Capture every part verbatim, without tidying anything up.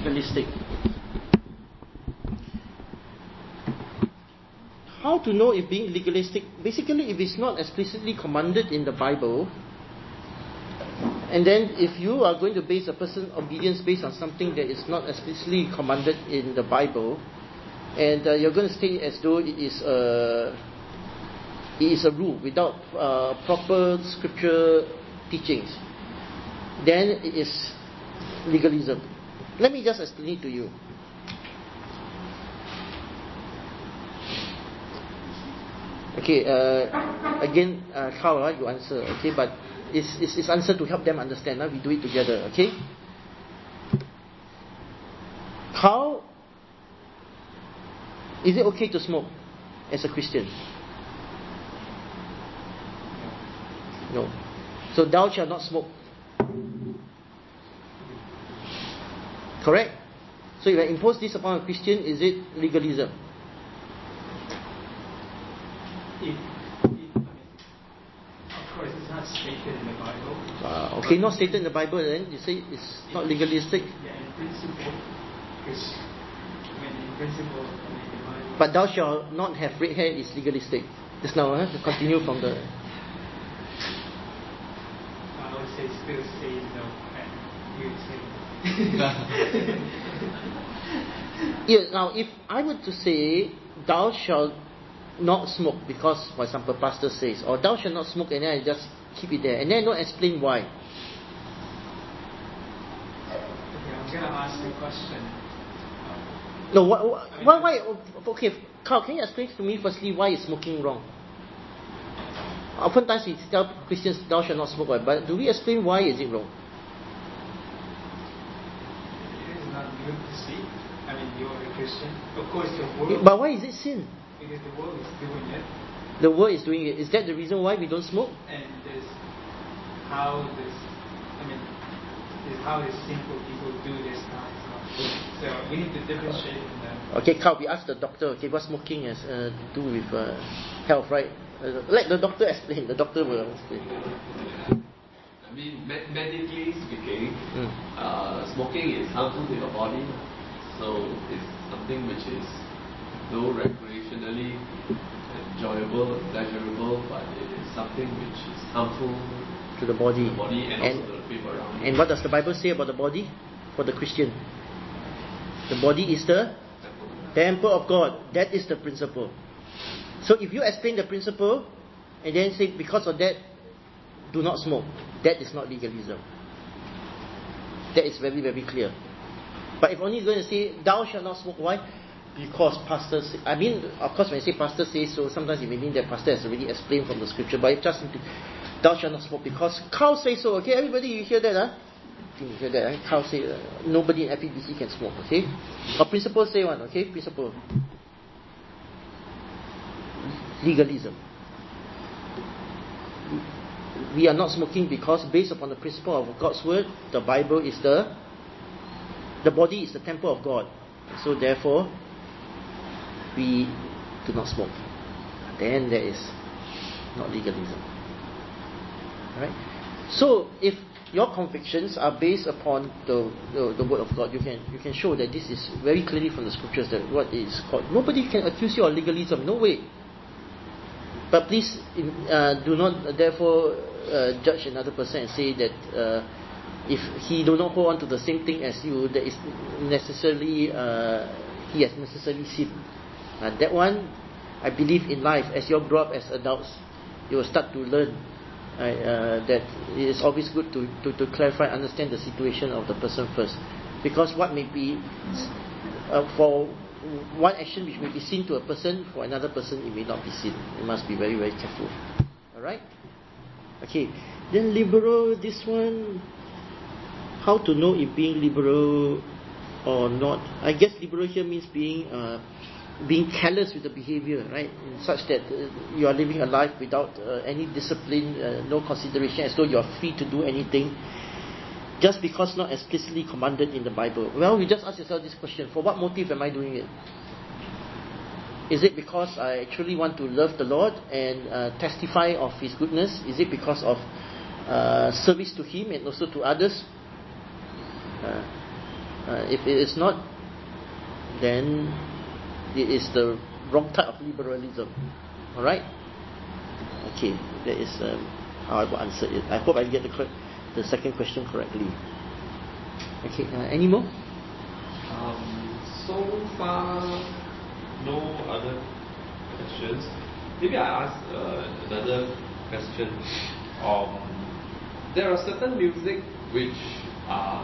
legalistic. How to know if being legalistic? Basically, if it's not explicitly commanded in the Bible, and then if you are going to base a person's obedience based on something that is not explicitly commanded in the Bible, and uh, you're going to state as though it is a, it is a rule without uh, proper scripture teachings, then it is legalism. Let me just explain it to you. Okay, uh, again, uh, Carl, uh, you answer, okay, but it's, it's, it's answer to help them understand, uh, we do it together, okay? How is it okay to smoke as a Christian? No. So thou shalt not smoke. Correct? So if I impose this upon a Christian, is it legalism? If, if, I mean, of course, it's not stated in the Bible. Uh, okay, not stated in the Bible, then you say it's not legalistic. Yeah, in principle, because I mean, in principle, I mean, the Bible. But thou shalt not have red hair is legalistic. Just now, huh? To continue from the. I would say still say no, and you would say. Yeah. Now, if I were to say thou shalt not smoke because, for example, pastor says, or thou shalt not smoke, and then I just keep it there, and then I don't explain why. Okay, I'm gonna ask the question. No, why, why, why? Okay, Carl, can you explain to me firstly why is smoking wrong? Oftentimes we tell Christians thou shalt not smoke, but do we explain why is it wrong? It is not good to see. I mean, you're a Christian. Of course, the world. But why is it sin? Because the world is doing it. The world is doing it. Is that the reason why we don't smoke? And this, how this, I mean, this how these simple people do this now. So we need to differentiate from them. Okay, Carl, we asked the doctor, okay, what smoking has uh, to do with uh, health, right? Uh, let the doctor explain. The doctor will explain. I mean, med- medically speaking, Mm. uh, smoking is harmful to your body. So it's something which is, though recreationally enjoyable, pleasurable, but it is something which is harmful To the body. to the body and, And, also to the people around you. and what does the Bible say about the body? For the Christian. The body is the temple of God. That is the principle. So if you explain the principle and then say because of that, do not smoke, that is not legalism. That is very, very clear. But if only you're going to say, thou shalt not smoke, why? Because pastor say, I mean, of course when I say pastor says so, sometimes it may mean that pastor has already explained from the scripture, but it just simply, thou shalt not smoke because Carl says so, okay? Everybody, you hear that, huh? You hear that, huh? Carl say, uh, nobody in F E B C can smoke, okay? Or principle say one, okay? Principle. Legalism. We are not smoking because based upon the principle of God's word, the Bible is the the body is the temple of God. So therefore, we do not smoke. Then there is not legalism. Alright? So if your convictions are based upon the, the the word of God, you can you can show that this is very clearly from the scriptures that what is called. Nobody can accuse you of legalism. No way. But please uh, do not therefore uh, judge another person and say that uh, if he do not hold on to the same thing as you, that is necessarily uh, he has necessarily sinned. Uh, that one, I believe in life, as you grow up as adults, you will start to learn uh, uh, that it is always good to, to, to clarify, understand the situation of the person first. Because what may be uh, for one action which may be seen to a person, for another person it may not be seen. You must be very, very careful. Alright? Okay. Then liberal, this one, how to know if being liberal or not? I guess liberal here means being uh, being careless with the behavior, right? Such that uh, you are living a life without uh, any discipline, uh, no consideration, as though you are free to do anything, just because not explicitly commanded in the Bible. Well, you just ask yourself this question: for what motive am I doing it? Is it because I actually want to love the Lord and uh, testify of His goodness? Is it because of uh, service to Him and also to others? Uh, Uh, if it is not, then it is the wrong type of liberalism. Alright? Okay, that is um, how I will answer it. I hope I get the cor- the second question correctly. Okay, uh, any more? Um, so far, no other questions. Maybe I ask uh, another question. Um, there are certain music which are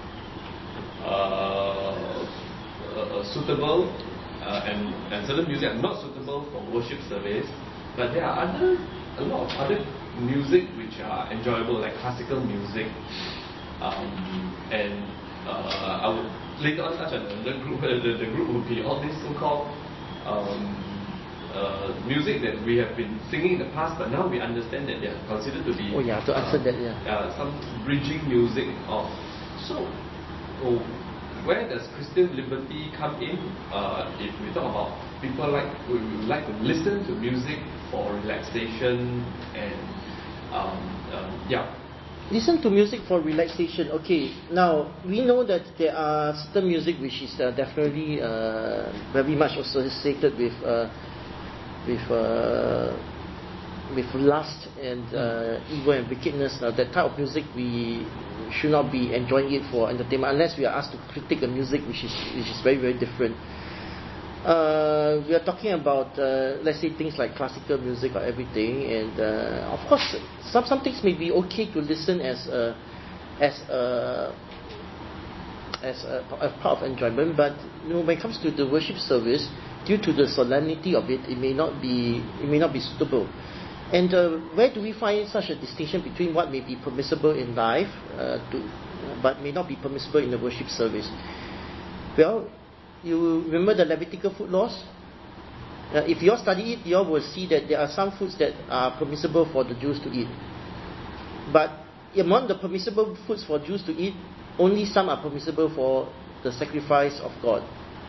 uh, uh, suitable uh, and, and certain music are not suitable for worship service, but there are other a lot of other music which are enjoyable, like classical music, um, and uh, I would later on touch on the group. The, the group would be all this so-called um, uh, music that we have been singing in the past, but now we understand that they are considered to be Oh yeah, to answer uh, that, yeah. uh, some bridging music of so. Oh, where does Christian liberty come in? Uh, if we talk about people like we would like to listen to music for relaxation and um, um, yeah. Listen to music for relaxation. Okay, now we know that there are certain music which is uh, definitely uh, very much associated with uh, with uh, with lust and uh, evil and wickedness. Uh, that type of music we should not be enjoying it for entertainment unless we are asked to critique a music which is which is very very different. Uh, we are talking about uh, let's say things like classical music or everything, and uh, of course some some things may be okay to listen as a as a as a, a part of enjoyment, but you know when it comes to the worship service, due to the solemnity of it, it may not be it may not be suitable. And uh, where do we find such a distinction between what may be permissible in life, uh, to, but may not be permissible in the worship service? Well, you remember the Levitical food laws? Uh, if you all study it, you all will see that there are some foods that are permissible for the Jews to eat. But among the permissible foods for Jews to eat, only some are permissible for the sacrifice of God.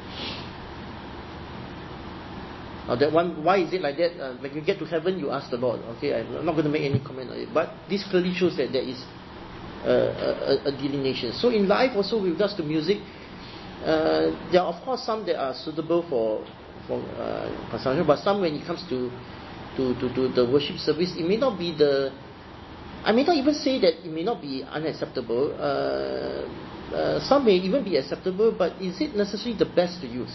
Now that one, why is it like that? Uh, when you get to heaven, you ask the Lord. Okay, I'm not going to make any comment on it. But this clearly shows that there is uh, a, a delineation. So in life also with regards to music, uh, there are of course some that are suitable for for uh, consumption, but some when it comes to, to, to, to the worship service, it may not be the, I may not even say that it may not be unacceptable. Uh, uh, some may even be acceptable, but is it necessarily the best to use?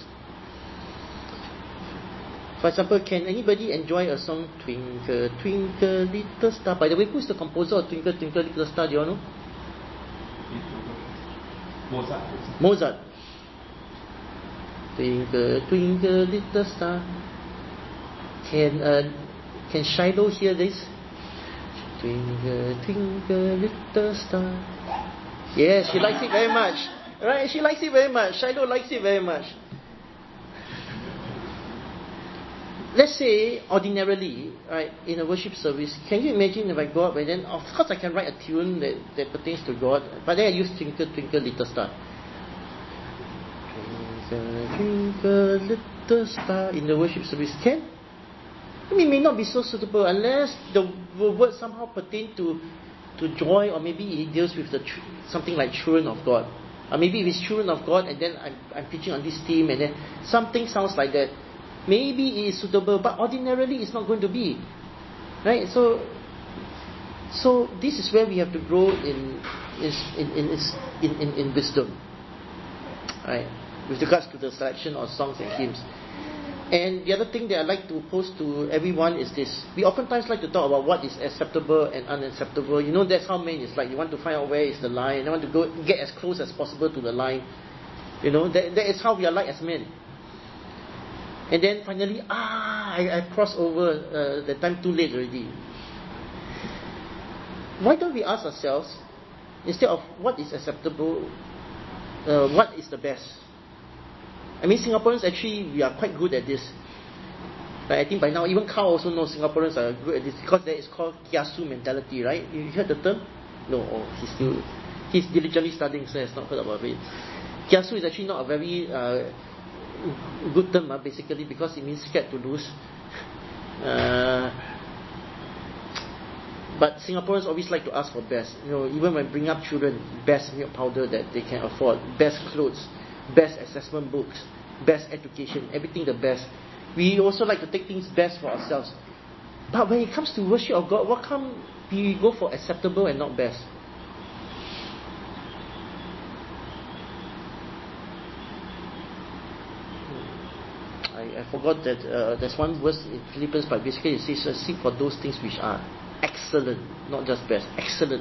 For example, can anybody enjoy a song Twinkle, Twinkle, Little Star? By the way, who is the composer of Twinkle, Twinkle, Little Star? Do you all know? Mozart. Mozart. Twinkle, Twinkle, Little Star. Can uh, can Shiloh hear this? Twinkle, Twinkle, Little Star. Yes, she likes it very much. Right? She likes it very much. Shiloh likes it very much. Let's say ordinarily, right, in a worship service, can you imagine if I go up and then of course I can write a tune that, that pertains to God, but then I use Twinkle Twinkle Little Star. Twinkle Twinkle Little Star in the worship service. Can? I mean, it may not be so suitable unless the word somehow pertain to to joy, or maybe it deals with the tr- something like children of God. Or maybe if it's children of God and then I'm, I'm preaching on this theme and then something sounds like that. Maybe it is suitable, but ordinarily it's not going to be, right? So, so this is where we have to grow in in in in, in, in wisdom, right? With regards to the selection of songs and hymns. And the other thing that I like to pose to everyone is this: we oftentimes like to talk about what is acceptable and unacceptable. You know, that's how men is like. You want to find out where is the line. You want to go get as close as possible to the line. You know, that that is how we are like as men. And then finally, ah, I, I crossed over, uh, the time too late already. Why don't we ask ourselves, instead of what is acceptable, uh, what is the best? I mean, Singaporeans actually, we are quite good at this. Like, I think by now, even Carl also knows Singaporeans are good at this, because that is called kiasu mentality, right? You heard the term? No, oh, he's still, he's diligently studying, so he has not heard about it. Kiasu is actually not a very uh, good term, uh, basically, because it means scared to lose. Uh, But Singaporeans always like to ask for best. You know, even when bring up children, best milk powder that they can afford, best clothes, best assessment books, best education, everything the best. We also like to take things best for ourselves. But when it comes to worship of God, what come we go for acceptable and not best? I, I forgot that uh, there's one verse in Philippians, but basically it says, uh, seek for those things which are excellent, not just best, excellent.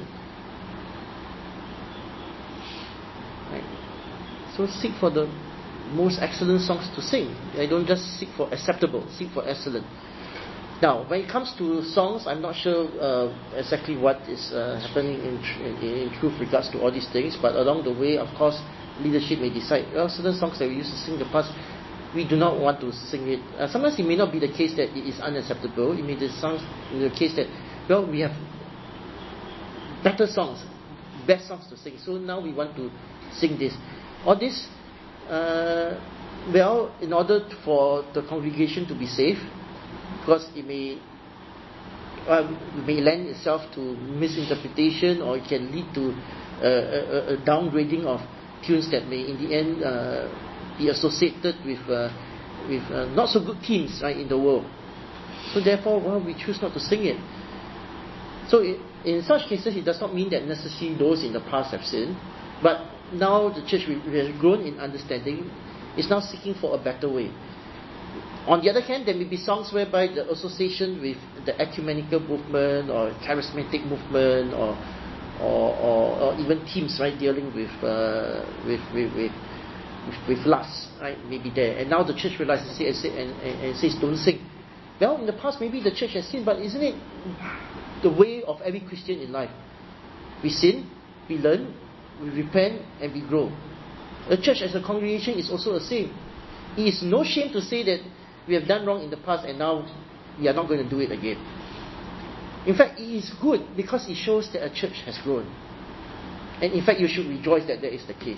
Right? So seek for the most excellent songs to sing. I don't just seek for acceptable, seek for excellent. Now, when it comes to songs, I'm not sure uh, exactly what is uh, happening in, in, in truth regards to all these things, but along the way, of course, leadership may decide, well, certain songs that we used to sing in the past, we do not want to sing it. Uh, sometimes it may not be the case that it is unacceptable. It may be the case that, well, we have better songs, best songs to sing, so now we want to sing this. All this, uh, well, in order for the congregation to be safe, because it may uh, may lend itself to misinterpretation, or it can lead to uh, a, a downgrading of tunes that may in the end uh, be associated with uh, with uh, not so good themes, right, in the world. So therefore, well, we choose not to sing it. So it, in such cases, it does not mean that necessarily those in the past have sinned, but now the church we, we have grown in understanding is now seeking for a better way. On the other hand, there may be songs whereby the association with the ecumenical movement or charismatic movement or or, or, or even themes, right, dealing with uh, with, with, with, with with lust, right, may be there. And now the church realizes it and, and, and says don't sing. Well, in the past maybe the church has sinned, but isn't it the way of every Christian in life? We sin, we learn, we repent, and we grow. The church as a congregation is also the same. It is no shame to say that we have done wrong in the past and now we are not going to do it again. In fact, it is good because it shows that a church has grown. And in fact, you should rejoice that that is the case.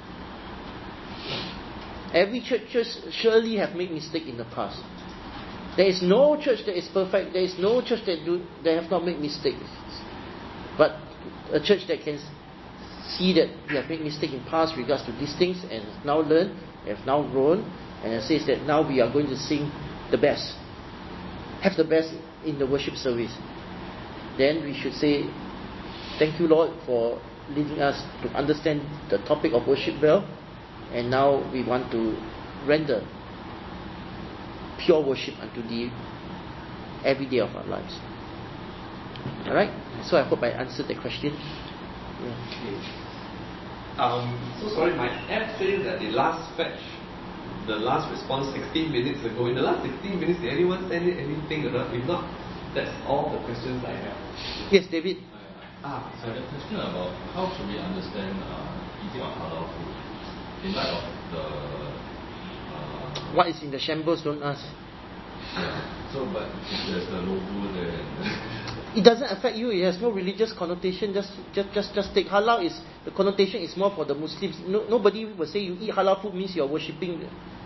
Every church surely have made mistakes in the past. There is no church that is perfect. There is no church that do that have not made mistakes. But a church that can see that we have made mistakes in past regards to these things and have now learned, have now grown, and it says that now we are going to sing the best, have the best in the worship service. Then we should say, thank you, Lord, for leading us to understand the topic of worship well, and now we want to render pure worship unto Thee every day of our lives. Alright? So I hope I answered the question. Yeah. Okay. Um, so sorry, my app says that the last fetch, the last response sixteen minutes ago. In the last sixteen minutes, did anyone send in anything or not? If not, that's all the questions I have. Yes, David. Ah, so the question about how should we understand uh, eating of halal food in light of the uh, what is in the shambles, don't ask. Yeah. So, but there's the logo there. It doesn't affect you. It has no religious connotation. Just, just, just, just take halal. Is the connotation is more for the Muslims. No, nobody will say you eat halal food means you are worshipping.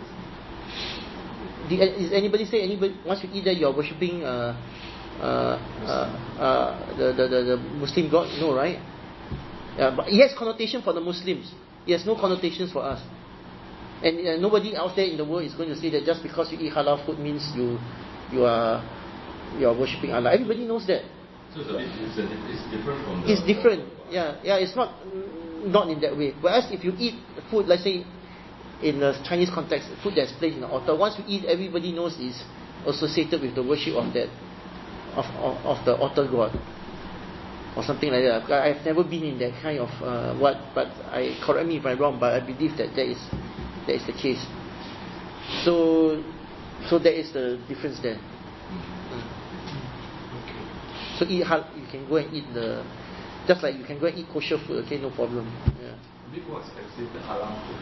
Did, is anybody say anybody once you eat that you are worshipping uh, uh, uh, uh, the, the, the the Muslim God? No, right? Yeah, but it has connotation for the Muslims. It has no connotations for us. And uh, nobody else there in the world is going to say that just because you eat halal food means you you are you are worshipping Allah. Everybody knows that. So it's, a bit, it's, a, it's different from the... It's different. Yeah, yeah. It's not not in that way. Whereas if you eat food, let's say in the Chinese context, food that's placed in the altar, once you eat, everybody knows is associated with the worship of that of of, of the altar god or something like that. I've never been in that kind of uh, what, but I correct me if I'm wrong. But I believe that that is that is the case. So so that is the difference there. So eat hal- you can go and eat the, just like you can go and eat kosher food, okay, no problem. Yeah. A bit more expensive than halal food.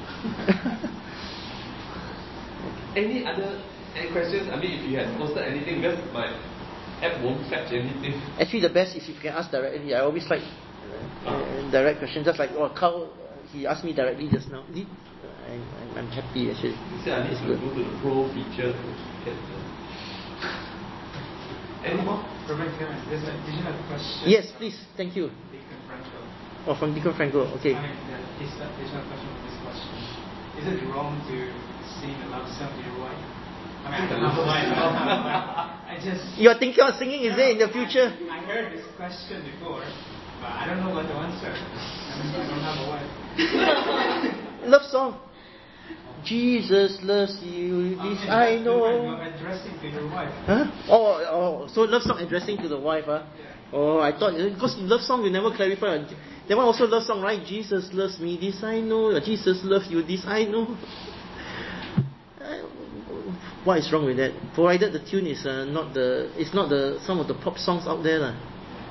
Any other any questions? I mean, if you had posted anything, because my app won't fetch anything. Actually, the best is if you can ask directly. I always like uh, direct questions, just like oh Carl, he asked me directly just now. Did, I, I'm happy actually. You said I need it's to good. go to the pro feature to get the Any more? Reverend Clement, there's a, did you have a question? Yes, please. Thank you. Deacon Franco. Oh, from Deacon Franco. Okay. I mean, the, his, uh, there's a question from this question. Is it wrong to sing a love song to your wife? I mean, I don't have a wife. I don't have a wife. I just. You're thinking of singing, is it, in the future? I, I heard this question before, but I don't know what to answer. I mean, I don't have a wife. Love song. Jesus loves you, this Okay, I that's know. different. You're addressing to your wife. Huh? Oh, oh, so love song addressing to the wife, huh? Yeah. Oh, I thought, because love song you never clarify. That one also love song, right? Jesus loves me, this I know. Jesus loves you, this I know. Uh, what is wrong with that? Provided the tune is uh, not the, it's not the some of the pop songs out there, lah.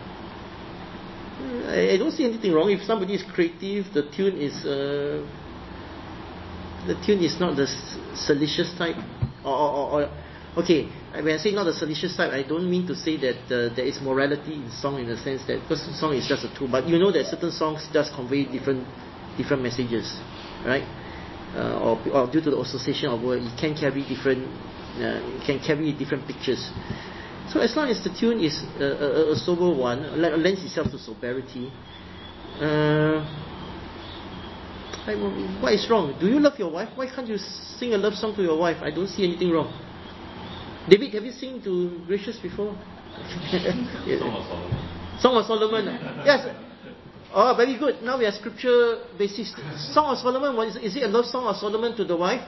I, I don't see anything wrong if somebody is creative. The tune is. Uh, The tune is not the salacious type, or, or, or, or okay. When I say not the salacious type, I don't mean to say that uh, there is morality in song in the sense that because song is just a tool. But you know that certain songs just convey different, different messages, right? Uh, or, or due to the association of word, it can carry different, uh, it can carry different pictures. So as long as the tune is a, a, a sober one, lends itself to sobriety. Uh, I, what is wrong? Do you love your wife? Why can't you sing a love song to your wife? I don't see anything wrong. David, have you sing to Gracious before? Song of Solomon. Song of Solomon. Yes. Oh, very good. Now we have scripture basis. Song of Solomon. What is, is it a love song of Solomon to the wife?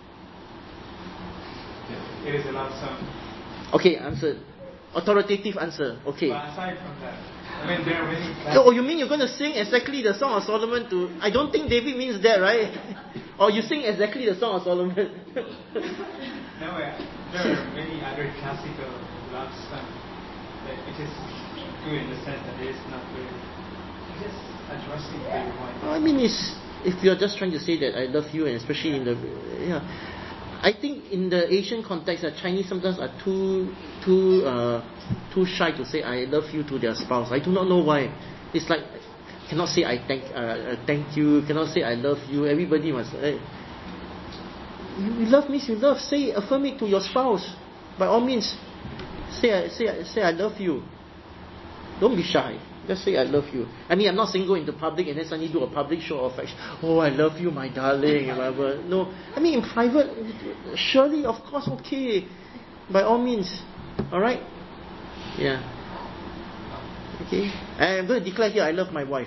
It is a love song. Okay, answer. Authoritative answer. Okay. But aside from that, I mean, there are many. Oh, you mean you're going to sing exactly the Song of Solomon to... I don't think David means that, right? Or you sing exactly the Song of Solomon. No, uh, there are many other classical love songs that it is good in the sense that it is not good. It's just addressing to your wife. I mean, it's, if you're just trying to say that I love you, and especially in the... Yeah, I think in the Asian context, uh, Chinese sometimes are too too uh, too shy to say I love you to their spouse. I do not know why. It's like cannot say I thank uh, thank you. Cannot say I love you. Everybody must. Uh, you love means you love. Say affirm it to your spouse. By all means, say say say I love you. Don't be shy. Just say I love you. I mean, I'm not saying go into public and then suddenly do a public show of affection. Oh, I love you, my darling, whatever. No, I mean in private, surely, of course, okay. By all means, all right. Yeah. Okay. I'm going to declare here, I love my wife.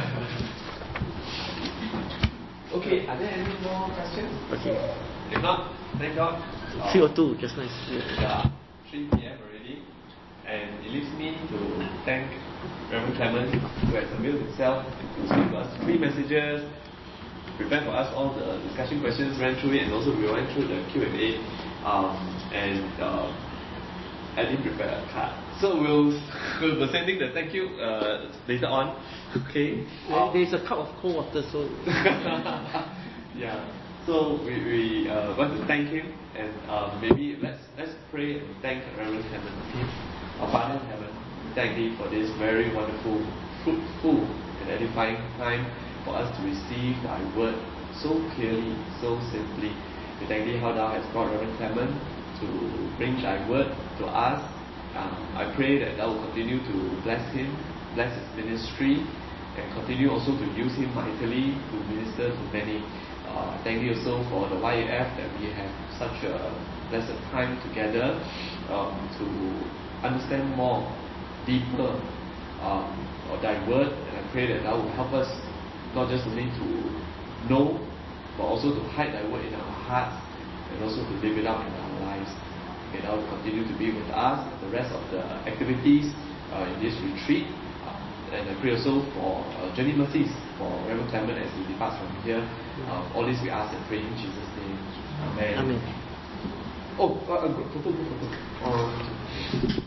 Okay, are there any more questions? Okay. If not, thank God. Three or two, just nice. Yeah, three p.m. already. And it leaves me to thank Reverend Clement, who has availed himself to speak to us three messages, prepared for us all the discussion questions, ran through it, and also we went through the Q and A. Um, and uh, I didn't prepare a card. So we'll, we'll be sending the thank you uh, later on. Okay. Um, There's a cup of cold water, so. Yeah. So we, we uh, want to thank him, and um, maybe let's let's pray and thank Reverend Clement. Okay? Our Father in heaven, we thank Thee for this very wonderful, fruitful, and edifying time for us to receive Thy word so clearly, so simply. We thank Thee how Thou hast brought Reverend Clement to bring Thy word to us. Um, I pray that Thou will continue to bless him, bless his ministry, and continue also to use him mightily to minister to many. Uh, thank you also for the Y A F that we have such a blessed time together um, to understand more, deeper um, of Thy word, and I pray that Thou will help us not just only to know, but also to hide Thy word in our hearts, and also to live it out in our lives. May Thou continue to be with us the rest of the activities uh, in this retreat. And I pray also for uh, journey mercies for Reverend Clement as he departs from here. Uh, all this we ask and pray in Jesus' name. Amen. Amen. Oh, uh, uh, go, go, go, go, go.